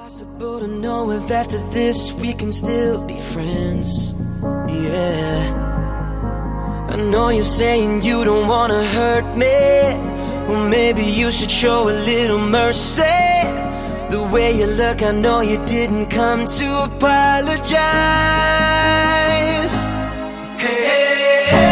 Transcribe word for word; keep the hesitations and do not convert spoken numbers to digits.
Impossible to know if after this we can still be friends. Yeah, I know you're saying you don't wanna hurt me. Well, maybe you should show a little mercy. The way you look, I know you didn't come to apologize. Hey, hey, hey.